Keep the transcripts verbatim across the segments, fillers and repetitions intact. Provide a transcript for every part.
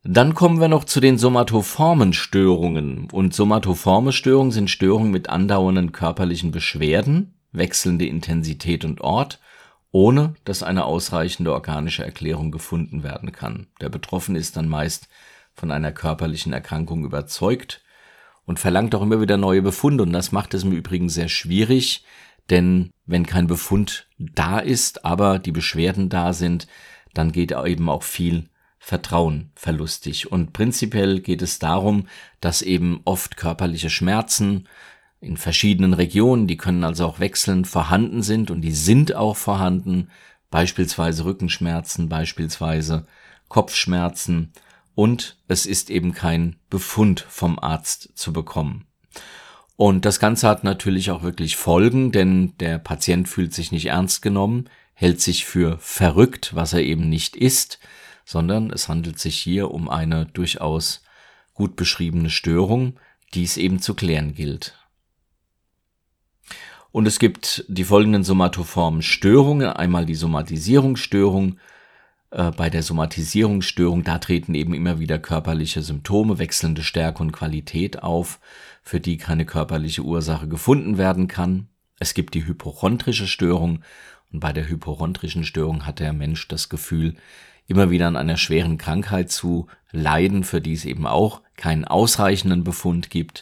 Dann kommen wir noch zu den somatoformen Störungen. Und somatoforme Störungen sind Störungen mit andauernden körperlichen Beschwerden, wechselnde Intensität und Ort, ohne dass eine ausreichende organische Erklärung gefunden werden kann. Der Betroffene ist dann meist von einer körperlichen Erkrankung überzeugt und verlangt auch immer wieder neue Befunde. Und das macht es im Übrigen sehr schwierig, denn wenn kein Befund da ist, aber die Beschwerden da sind, dann geht eben auch viel Vertrauen verlustig. Und prinzipiell geht es darum, dass eben oft körperliche Schmerzen in verschiedenen Regionen, die können also auch wechselnd vorhanden sind und die sind auch vorhanden, beispielsweise Rückenschmerzen, beispielsweise Kopfschmerzen, und es ist eben kein Befund vom Arzt zu bekommen. Und das Ganze hat natürlich auch wirklich Folgen, denn der Patient fühlt sich nicht ernst genommen, hält sich für verrückt, was er eben nicht ist, sondern es handelt sich hier um eine durchaus gut beschriebene Störung, die es eben zu klären gilt. Und es gibt die folgenden somatoformen Störungen, einmal die Somatisierungsstörung. Äh, bei der Somatisierungsstörung, da treten eben immer wieder körperliche Symptome, wechselnde Stärke und Qualität auf, für die keine körperliche Ursache gefunden werden kann. Es gibt die hypochondrische Störung, und bei der hypochondrischen Störung hat der Mensch das Gefühl, immer wieder an einer schweren Krankheit zu leiden, für die es eben auch keinen ausreichenden Befund gibt.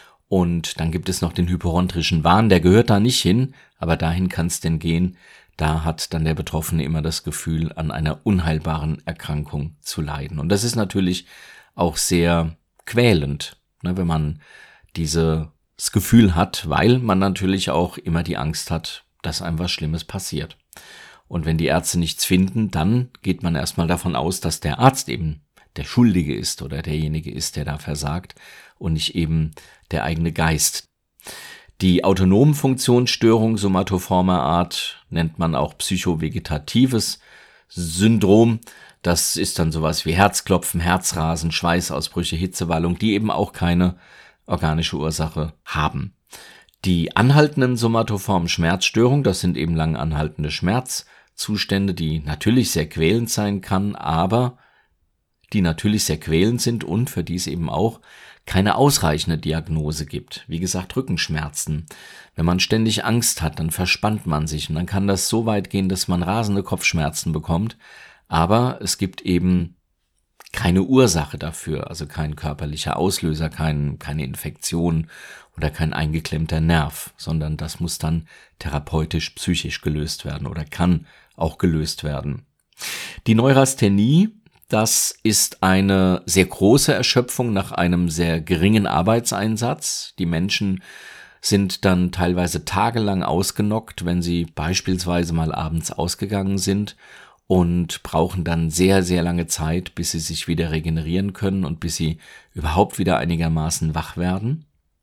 Und dann gibt es noch den hypochondrischen Wahn, der gehört da nicht hin, aber dahin kann es denn gehen. Da hat dann der Betroffene immer das Gefühl, an einer unheilbaren Erkrankung zu leiden. Und das ist natürlich auch sehr quälend, ne, wenn man dieses Gefühl hat, weil man natürlich auch immer die Angst hat, dass einem was Schlimmes passiert. Und wenn die Ärzte nichts finden, dann geht man erstmal davon aus, dass der Arzt eben der Schuldige ist oder derjenige ist, der da versagt und nicht eben der eigene Geist. Die autonomen Funktionsstörung somatoformer Art nennt man auch psychovegetatives Syndrom. Das ist dann sowas wie Herzklopfen, Herzrasen, Schweißausbrüche, Hitzewallung, die eben auch keine organische Ursache haben. Die anhaltenden somatoformen Schmerzstörungen, das sind eben lang anhaltende Schmerzzustände, die natürlich sehr quälend sein kann, aber die natürlich sehr quälend sind und für die es eben auch keine ausreichende Diagnose gibt. Wie gesagt, Rückenschmerzen. Wenn man ständig Angst hat, dann verspannt man sich und dann kann das so weit gehen, dass man rasende Kopfschmerzen bekommt, aber es gibt eben keine Ursache dafür, also kein körperlicher Auslöser, kein, keine Infektion oder kein eingeklemmter Nerv, sondern das muss dann therapeutisch, psychisch gelöst werden oder kann auch gelöst werden. Die Neurasthenie, das ist eine sehr große Erschöpfung nach einem sehr geringen Arbeitseinsatz. Die Menschen sind dann teilweise tagelang ausgenockt, wenn sie beispielsweise mal abends ausgegangen sind und brauchen dann sehr, sehr lange Zeit, bis sie sich wieder regenerieren können und bis sie überhaupt wieder einigermaßen wach werden.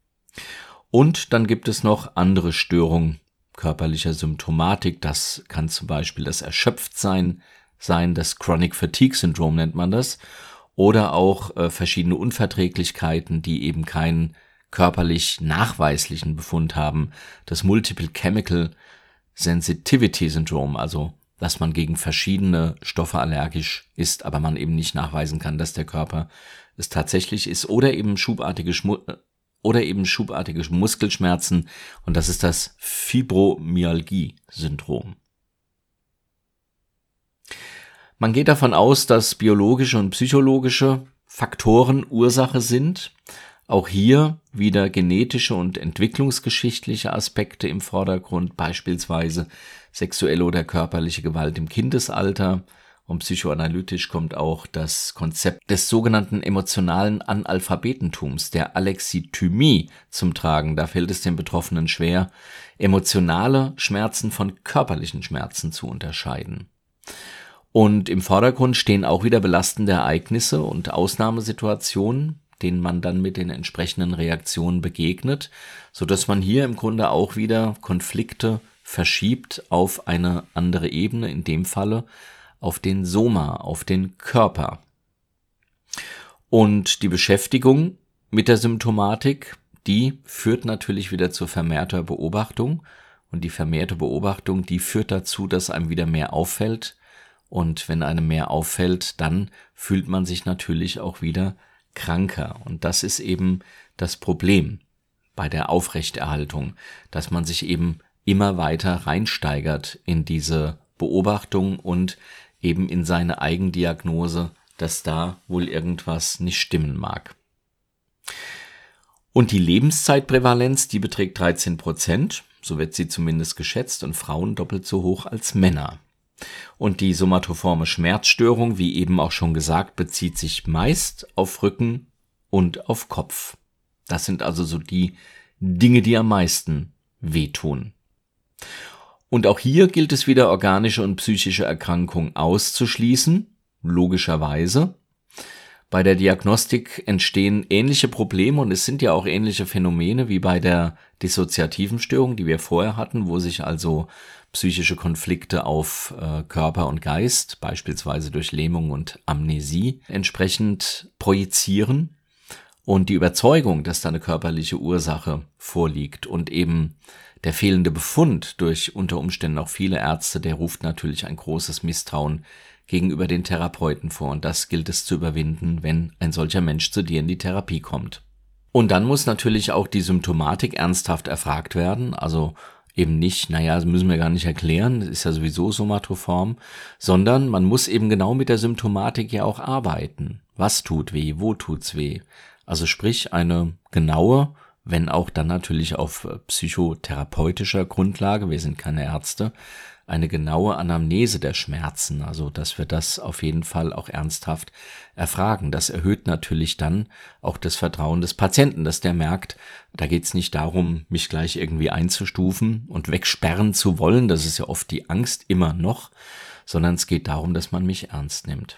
Und dann gibt es noch andere Störungen körperlicher Symptomatik. Das kann zum Beispiel das Erschöpftsein sein, das Chronic Fatigue Syndrome nennt man das, oder auch äh, verschiedene Unverträglichkeiten, die eben keinen körperlich nachweislichen Befund haben. Das Multiple Chemical Sensitivity Syndrome, also dass man gegen verschiedene Stoffe allergisch ist, aber man eben nicht nachweisen kann, dass der Körper es tatsächlich ist, oder eben schubartige Schmu- oder eben schubartige Muskelschmerzen, und das ist das Fibromyalgie-Syndrom. Man geht davon aus, dass biologische und psychologische Faktoren Ursache sind. Auch hier wieder genetische und entwicklungsgeschichtliche Aspekte im Vordergrund, beispielsweise sexuelle oder körperliche Gewalt im Kindesalter. Und psychoanalytisch kommt auch das Konzept des sogenannten emotionalen Analphabetentums, der Alexithymie, zum Tragen. Da fällt es den Betroffenen schwer, emotionale Schmerzen von körperlichen Schmerzen zu unterscheiden. Und im Vordergrund stehen auch wieder belastende Ereignisse und Ausnahmesituationen, denen man dann mit den entsprechenden Reaktionen begegnet, sodass man hier im Grunde auch wieder Konflikte verschiebt auf eine andere Ebene, in dem Falle auf den Soma, auf den Körper. Und die Beschäftigung mit der Symptomatik, die führt natürlich wieder zu vermehrter Beobachtung, und die vermehrte Beobachtung, die führt dazu, dass einem wieder mehr auffällt Und wenn einem mehr auffällt, dann fühlt man sich natürlich auch wieder kranker. Und das ist eben das Problem bei der Aufrechterhaltung, dass man sich eben immer weiter reinsteigert in diese Beobachtung und eben in seine Eigendiagnose, dass da wohl irgendwas nicht stimmen mag. Und die Lebenszeitprävalenz, die beträgt dreizehn Prozent, so wird sie zumindest geschätzt, und Frauen doppelt so hoch als Männer. Und die somatoforme Schmerzstörung, wie eben auch schon gesagt, bezieht sich meist auf Rücken und auf Kopf. Das sind also so die Dinge, die am meisten wehtun. Und auch hier gilt es wieder, organische und psychische Erkrankungen auszuschließen, logischerweise. Bei der Diagnostik entstehen ähnliche Probleme und es sind ja auch ähnliche Phänomene wie bei der dissoziativen Störung, die wir vorher hatten, wo sich also psychische Konflikte auf äh, Körper und Geist, beispielsweise durch Lähmung und Amnesie, entsprechend projizieren. Und die Überzeugung, dass da eine körperliche Ursache vorliegt und eben der fehlende Befund durch unter Umständen auch viele Ärzte, der ruft natürlich ein großes Misstrauen gegenüber den Therapeuten vor. Und das gilt es zu überwinden, wenn ein solcher Mensch zu dir in die Therapie kommt. Und dann muss natürlich auch die Symptomatik ernsthaft erfragt werden. Also eben nicht, naja, das müssen wir gar nicht erklären, das ist ja sowieso somatoform, sondern man muss eben genau mit der Symptomatik ja auch arbeiten. Was tut weh? Wo tut's weh? Also sprich eine genaue, wenn auch dann natürlich auf psychotherapeutischer Grundlage, wir sind keine Ärzte, eine genaue Anamnese der Schmerzen, also dass wir das auf jeden Fall auch ernsthaft erfragen. Das erhöht natürlich dann auch das Vertrauen des Patienten, dass der merkt, da geht es nicht darum, mich gleich irgendwie einzustufen und wegsperren zu wollen, das ist ja oft die Angst immer noch, sondern es geht darum, dass man mich ernst nimmt.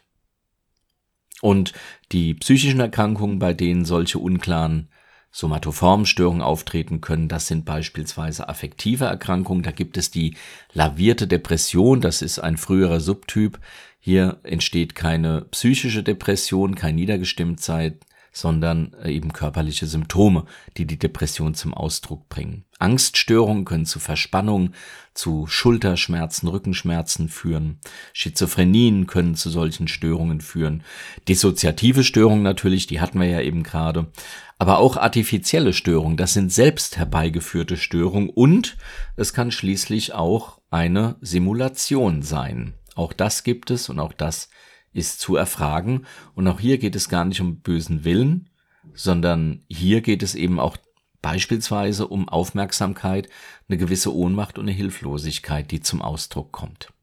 Und die psychischen Erkrankungen, bei denen solche unklaren somatoformen Störungen auftreten können, das sind beispielsweise affektive Erkrankungen. Da gibt es die lavierte Depression, das ist ein früherer Subtyp. Hier entsteht keine psychische Depression, kein Niedergestimmtsein, sondern eben körperliche Symptome, die die Depression zum Ausdruck bringen. Angststörungen können zu Verspannung, zu Schulterschmerzen, Rückenschmerzen führen. Schizophrenien können zu solchen Störungen führen. Dissoziative Störungen natürlich, die hatten wir ja eben gerade. Aber auch artifizielle Störungen, das sind selbst herbeigeführte Störungen und es kann schließlich auch eine Simulation sein. Auch das gibt es und auch das ist zu erfragen. Und auch hier geht es gar nicht um bösen Willen, sondern hier geht es eben auch beispielsweise um Aufmerksamkeit, eine gewisse Ohnmacht und eine Hilflosigkeit, die zum Ausdruck kommt.